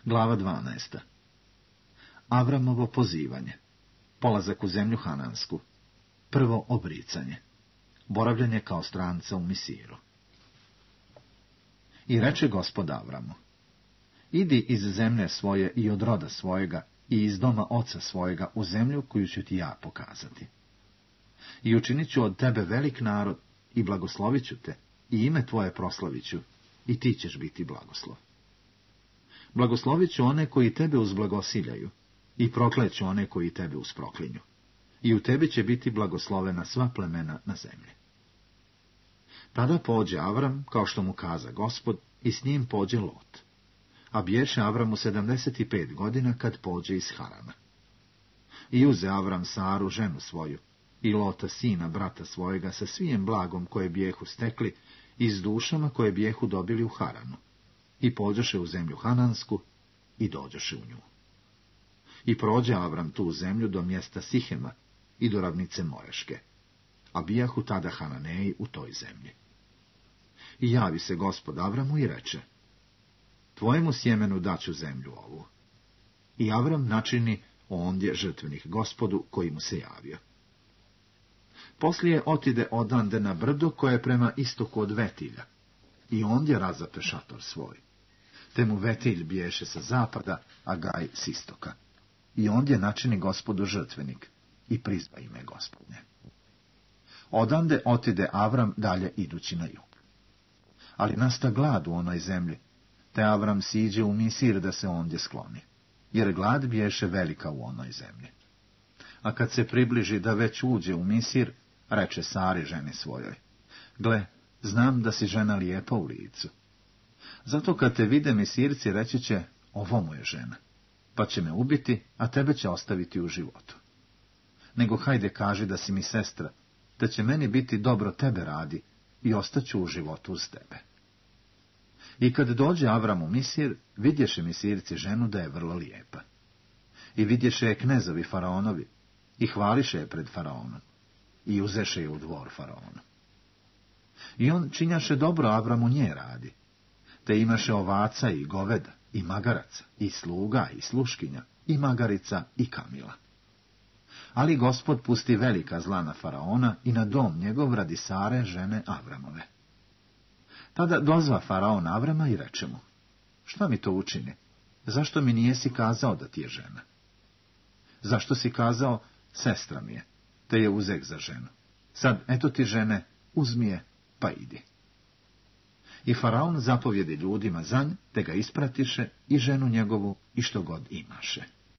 Glava 12. Avramovo pozivanje. Polazak u zemlju Hanansku. Prvo obricanje. Boravljanje kao stranca u Misiru. I reče Gospod Avramu: idi iz zemlje svoje i od roda svojega i iz doma oca svojega u zemlju koju ću ti ja pokazati. I učinit ću od tebe velik narod i blagoslovit ću te i ime tvoje proslavit ću i ti ćeš biti blagoslov. Blagoslovit ću one koji tebe uzblagosiljaju i prokleću one koji tebe usproklinju. I u tebi će biti blagoslovena sva plemena na zemlji. Tada pođe Avram, kao što mu kaza Gospod, i s njim pođe Lot. A biješe Avramu 75 godina kad pođe iz Harana. I uze Avram Saru, ženu svoju, i Lota, sina brata svojega, sa svijem blagom koje bijehu stekli i s dušama koje bijehu dobili u Haranu. I pođoše u zemlju Hanansku i dođoše u nju. I prođe Avram tu zemlju do mjesta Sihema i do ravnice Moreške, a bijahu tada Hananeji u toj zemlji. I javi se Gospod Avramu i reče: tvojemu sjemenu daću zemlju ovu. I Avram načini ondje žrtvenih Gospodu koji mu se javio. Poslije otide odande na brdo koje je prema istoku od Vetilja, i ondje razape šator svoj. Te mu Vetilj biješe sa zapada, a Gaj s istoka. I ondje načini Gospodu žrtvenik i prizva ime Gospodnje. Odande otide Avram dalje idući na jug. Ali nasta glad u onoj zemlji, te Avram siđe u Misir da se ondje skloni, jer glad biješe velika u onoj zemlji. A kad se približi da već uđe u Misir, reče Sari, ženi svojoj: gle, znam da si žena lijepa u licu. Zato kad te vide Misirci, reći će: ovo mu je žena, pa će me ubiti, a tebe će ostaviti u životu. Nego hajde kaži da si mi sestra, da će meni biti dobro tebe radi i ostaću u životu uz tebe. I kad dođe Avram u Misir, vidješe Misirci ženu da je vrlo lijepa. I vidješe je knezovi faraonovi i hvališe je pred faraonom i uzeše je u dvor faraona. I on činjaše dobro Avramu nje radi, te imaše ovaca i goveda i magaraca i sluga i sluškinja i magarica i kamila. Ali Gospod pusti velika zla na faraona i na dom njegov radi Sare, žene Avramove. Tada dozva faraon Avrama i reče mu: šta mi to učini? Zašto mi nijesi kazao da ti je žena? Zašto si kazao: sestra mi je, te je uzek za ženu? Sad, eto ti žene, uzmi je, pa idi. I faraon zapovjedi ljudima za nj, te ga ispratiše i ženu njegovu i što god imaše.